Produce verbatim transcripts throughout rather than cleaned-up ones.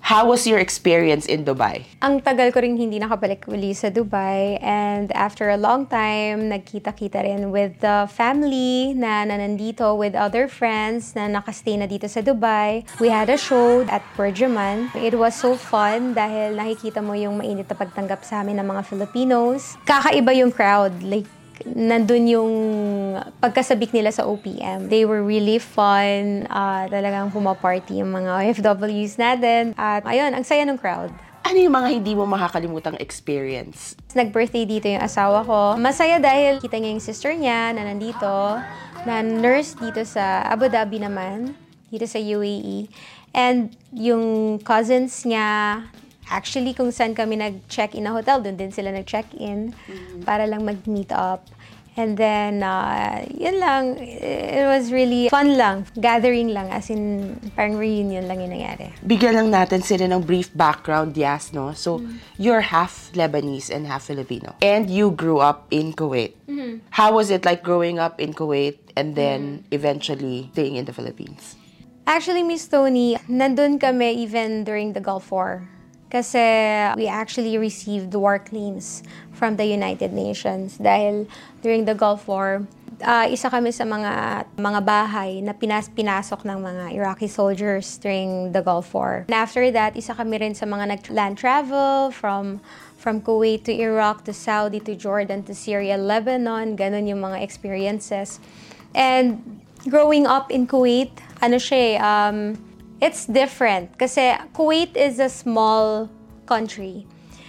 How was your experience in Dubai? Ang tagal ko rin hindi nakabalik uli sa Dubai, and after a long time, nagkita-kita rin with the family na, na nandito, with other friends na nakastay na dito sa Dubai. We had a show at Perjaman. It was so fun dahil nakikita mo yung mainit na pagtanggap sa amin ng mga Filipinos. Kakaiba yung crowd. Like, nandun yung pagkasabik nila sa O P M. They were really fun. Uh, talagang pumaparty yung mga O F Ws natin. At ayun, ang saya ng crowd. Ano yung mga hindi mo makakalimutang experience? Nag-birthday dito yung asawa ko. Masaya dahil kita niya yung sister niya na nandito, na nurse dito sa Abu Dhabi naman, dito sa U A E. And yung cousins niya, actually, kung saan kami nag-check-in na hotel, doon din sila nag-check-in mm-hmm. para lang mag-meet up. And then, uh, yun lang, it was really fun lang, gathering lang, as in, parang reunion lang yung nangyari. Bigyan lang natin sila ng brief background, Yas, no? So, mm-hmm. you're half Lebanese and half Filipino. And you grew up in Kuwait. Mm-hmm. How was it like growing up in Kuwait and then mm-hmm. eventually staying in the Philippines? Actually, Miss Tony, nandun kami even during the Gulf War. Kasi we actually received war claims from the United Nations dahil during the Gulf War, uh, isa kami sa mga mga bahay na pinas pinasok ng mga Iraqi soldiers during the Gulf War. And after that, isa kami rin sa mga nag-land travel from from Kuwait to Iraq to Saudi to Jordan to Syria, Lebanon, ganun yung mga experiences. And growing up in Kuwait, ano siya, um, it's different kasi Kuwait is a small country.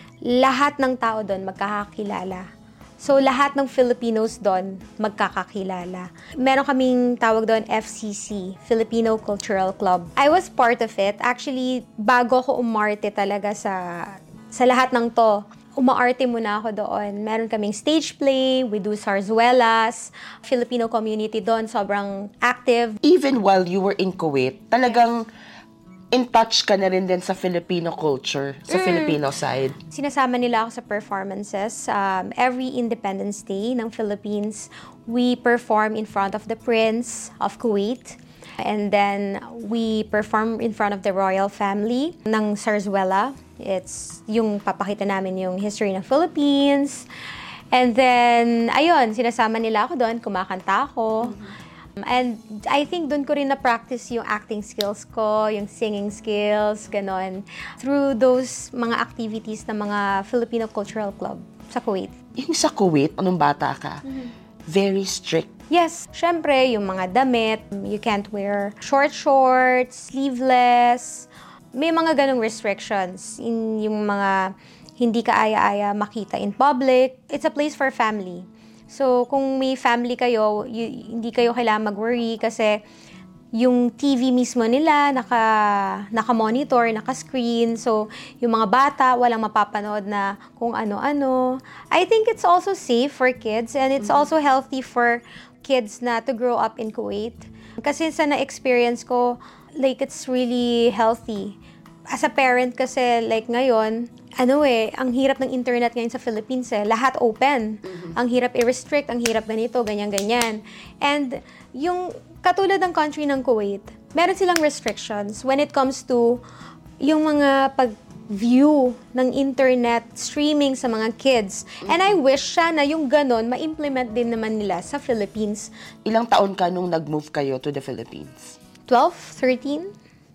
Lahat ng tao doon magkakakilala. So, lahat ng Filipinos doon magkakakilala. Meron kaming tawag doon F C C, Filipino Cultural Club. I was part of it. Actually, bago ako umarte talaga sa, sa lahat ng to, umaarte muna ako doon. Meron kaming stage play, we do zarzuelas, Filipino community doon, sobrang active. Even while you were in Kuwait, talagang yes. in touch ka na rin din sa Filipino culture, sa mm. Filipino side. Sinasama nila ako sa performances. Um, every Independence Day ng Philippines, we perform in front of the Prince of Kuwait. And then, we perform in front of the royal family ng zarzuela. It's yung papakita namin yung history ng Philippines. And then, ayun, sinasama nila ako doon, kumakanta ako. Mm-hmm. And I think doon ko rin na-practice yung acting skills ko, yung singing skills, ganon. Through those mga activities ng mga Filipino Cultural Club sa Kuwait. Yung sa Kuwait, anong bata ka, mm-hmm. very strict. Yes, syempre, yung mga damit, you can't wear short shorts, sleeveless. May mga ganong restrictions. In yung mga hindi ka aya-aya makita in public. It's a place for family. So, kung may family kayo, y- hindi kayo kailangan mag-worry kasi yung T V mismo nila, naka, naka-monitor, naka-screen. So, yung mga bata, walang mapapanood na kung ano-ano. I think it's also safe for kids and it's mm-hmm. also healthy for kids na to grow up in Kuwait. Kasi sa na-experience ko, like, it's really healthy. As a parent kasi, like ngayon, ano eh, ang hirap ng internet ngayon sa Philippines eh. Lahat open. Mm-hmm. Ang hirap i-restrict, ang hirap ganito, ganyan-ganyan. And yung katulad ng country ng Kuwait, meron silang restrictions when it comes to yung mga pag-view ng internet streaming sa mga kids. Mm-hmm. And I wish sana yung ganon ma-implement din naman nila sa Philippines. Ilang taon ka nung nag-move kayo to the Philippines? twelve, thirteen.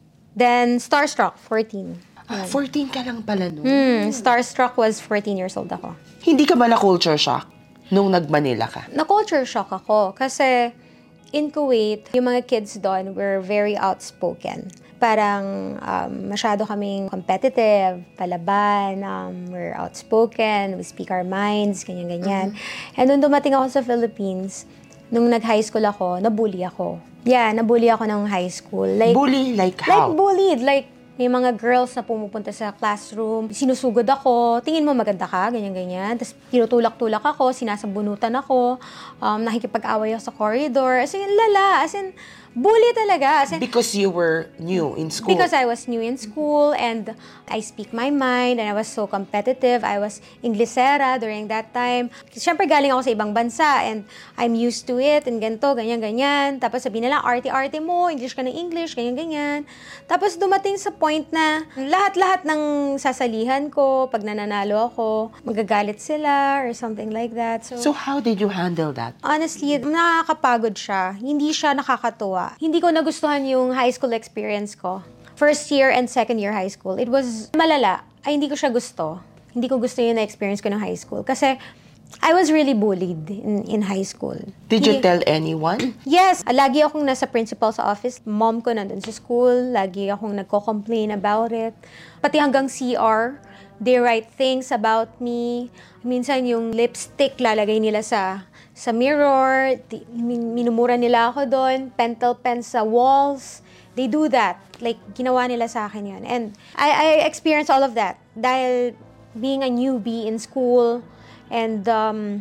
Then, Starstruck, fourteen. Ah, fourteen ka lang pala nun. Hmm, Starstruck was fourteen years old ako. Hindi ka ba na-culture shock nung nag-Manila ka? Na-culture shock ako kasi in Kuwait, yung mga kids doon were very outspoken. Parang um, masyado kaming competitive, palaban, um, we're outspoken, we speak our minds, ganyan-ganyan. Mm-hmm. And nung dumating ako sa Philippines, nung nag-high school ako, nabully ako. Yeah, nabully ako ng high school. Like, bully? Like how? Like bullied. Like, may mga girls na pumupunta sa classroom, sinusugod ako, tingin mo maganda ka, ganyan-ganyan. Tapos tinutulak-tulak ako, sinasabunutan ako, um, nakikipag-away ako sa corridor. As in, lala. As in, Bully talaga. As in, Because you were new in school. Because I was new in school and I speak my mind and I was so competitive. I was Inglesera during that time. Siyempre galing ako sa ibang bansa and I'm used to it and ganito, ganyan-ganyan. Tapos sabihin nila, arte-arte mo, English ka ng English, ganyan-ganyan. Tapos dumating sa point na lahat-lahat ng sasalihan ko, pag nananalo ako, magagalit sila or something like that. So, So how did you handle that? honestly, nakakapagod siya. Hindi siya nakakatuwa. Hindi ko nagustuhan yung high school experience ko. First year and second year high school. It was malala. Ay, hindi ko siya gusto. Hindi ko gusto yung na-experience ko ng high school. Kasi I was really bullied in, in high school. Did you Hindi- tell anyone? Yes. Lagi akong nasa principal's office. Mom ko nandun sa school. Lagi akong nagko-complain about it. Pati hanggang C R, they write things about me. Minsan yung lipstick lalagay nila sa sa mirror. Di- min- minumura nila ako doon. Pentel pens sa walls. They do that. Like, ginawa nila sa akin yun. And I, I experienced all of that. Dahil being a newbie in school. And um,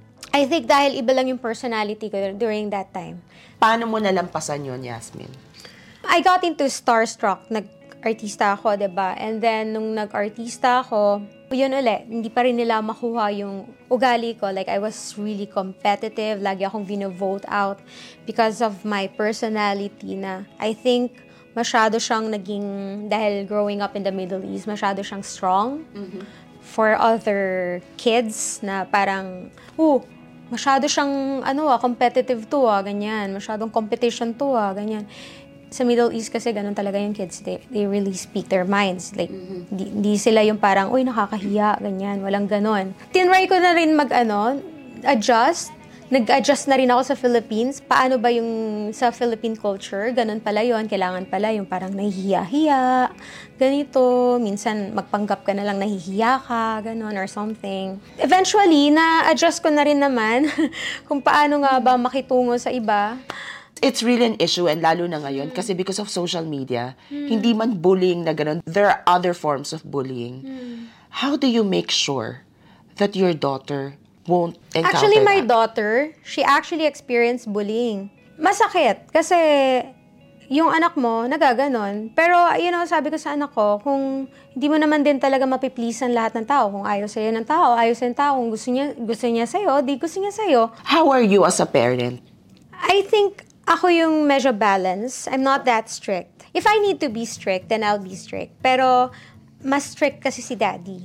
I think dahil iba lang yung personality ko during that time. Paano mo nalampasan yun, Yasmin? I got into starstruck. Nag-artista ako, diba? And then, nung nag-artista ako, yun ulit, hindi pa rin nila makuha yung ugali ko. Like, I was really competitive. Lagi akong bino-vote out because of my personality na I think masyado siyang naging, dahil growing up in the Middle East, masyado siyang strong for other kids na parang, oh, masyado siyang, ano ah, competitive to ah, ganyan. Masyadong competition to ah, ganyan. Sa Middle East kasi ganun talaga yung kids. They, they really speak their minds. Like, di, di sila yung parang, uy, nakakahiya, ganyan. Walang ganon. Tinry ko na rin mag, ano, adjust. Nag-adjust na rin ako sa Philippines. Paano ba yung sa Philippine culture? Ganun pala yun. Kailangan pala yung parang nahihiya-hiya. Ganito. Minsan, magpanggap ka na lang nahihiya ka. Ganon or something. Eventually, na-adjust ko na rin naman kung paano nga ba makitungo sa iba. It's really an issue, and lalo na ngayon, kasi because of social media, hindi man bullying na ganun, there are other forms of bullying. How do you make sure that your daughter won't encounter Actually, my that? daughter, she actually experienced bullying. Masakit, kasi yung anak mo, nagaganon. Pero, you know, sabi ko sa anak ko, kung hindi mo naman din talaga mapipleasean lahat ng tao, kung ayaw sa'yo ng tao, ayaw sa'yo ng tao, kung gusto niya, gusto niya sa'yo, di gusto niya sa'yo. How are you as a parent? I think ako yung medyo balance. I'm not that strict. If I need to be strict, then I'll be strict. Pero, mas strict kasi si daddy.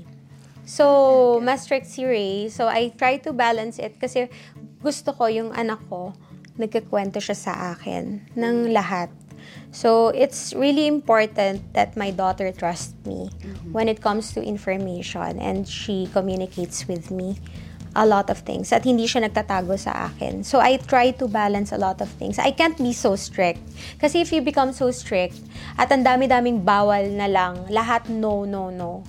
So, mas strict si Ray. So, I try to balance it kasi gusto ko yung anak ko, nagkikwento siya sa akin ng lahat. So, it's really important that my daughter trusts me when it comes to information and she communicates with me a lot of things at hindi siya nagtatago sa akin. So, I try to balance a lot of things. I can't be so strict. Kasi if you become so strict at ang dami-daming bawal na lang, lahat no, no, no,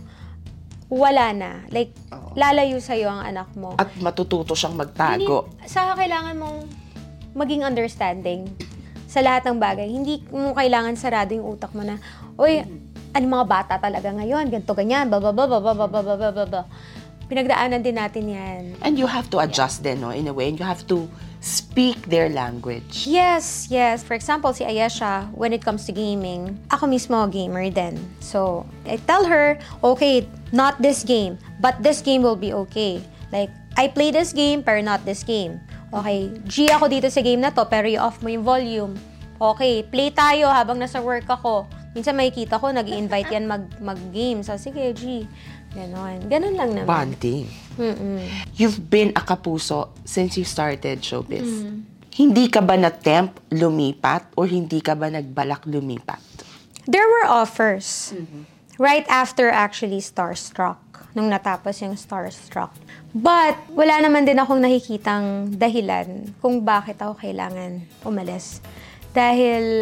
wala na. Like, lalayo sa'yo ang anak mo. At matututo siyang magtago. Hindi, sa kailangan mong maging understanding sa lahat ng bagay. Hindi mo kailangan sarado yung utak mo na, uy, ano mga bata talaga ngayon, ganito, ganyan, blah, blah, blah, blah, blah, blah, blah, blah, blah, blah. Pinagdaanan din natin yan. And you have to adjust then, no, in a way. And you have to speak their language. Yes, yes. For example, si Ayesha, when it comes to gaming, ako mismo gamer din. So, I tell her, okay, not this game, but this game will be okay. Like, I play this game, pero not this game. Okay, G ako dito sa game na to, pero i-off mo yung volume. Okay, play tayo habang nasa work ako. Minsan makikita ko, nag-i-invite yan mag- mag-game. So, sige, G. Ganon. Ganon lang naman. Bonding. Mm-mm. You've been a kapuso since you started showbiz. Hindi ka ba na-tempt lumipat or hindi ka ba nagbalak lumipat? There were offers. Right after actually Starstruck. Nung natapos yung Starstruck. But, wala naman din akong nakikitang dahilan kung bakit ako kailangan umalis. Dahil,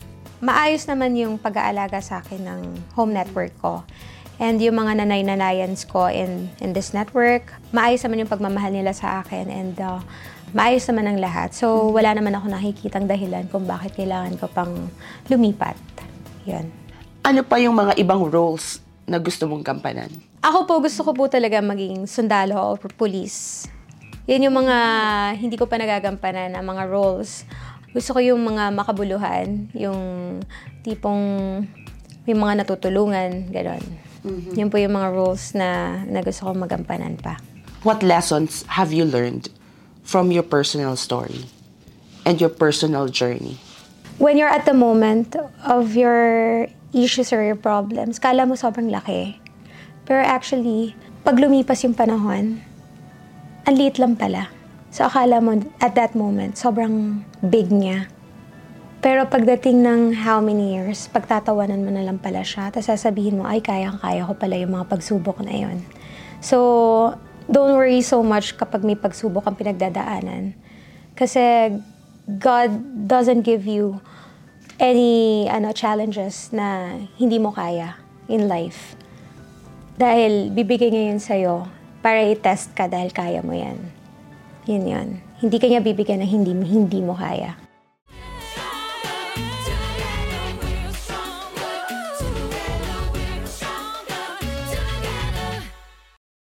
maayos naman yung pag-aalaga sa akin ng home network ko. And yung mga nanay-nanayans ko in, in this network, maayos naman yung pagmamahal nila sa akin. And uh, maayos naman ang lahat. So, wala naman ako nakikitang dahilan kung bakit kailangan ko pang lumipat. Yun. Ano pa yung mga ibang roles na gusto mong gampanan? Ako po, gusto ko po talaga maging sundalo o police. Yan yung mga hindi ko pa nagagampanan na mga roles. Gusto ko yung mga makabuluhan, yung tipong may mga natutulungan, gano'n. Mm-hmm. Yun po yung mga roles na, na gusto ko magampanan pa. What lessons have you learned from your personal story and your personal journey? When you're at the moment of your issues or your problems, kala mo sobrang laki. Pero actually, pag lumipas yung panahon, ang liit lang pala. So akala mo at that moment, sobrang big niya. Pero pagdating ng how many years, pagtatawanan mo na lang pala siya, tapos sasabihin mo, ay, kayang-kaya ko pala yung mga pagsubok na yon. So, don't worry so much kapag may pagsubok ang pinagdadaanan. Kasi God doesn't give you any ano challenges na hindi mo kaya in life. Dahil bibigay niya yun sa'yo para i-test ka dahil kaya mo yan. Yun yun. Hindi ka niya bibigyan na hindi, hindi mo kaya.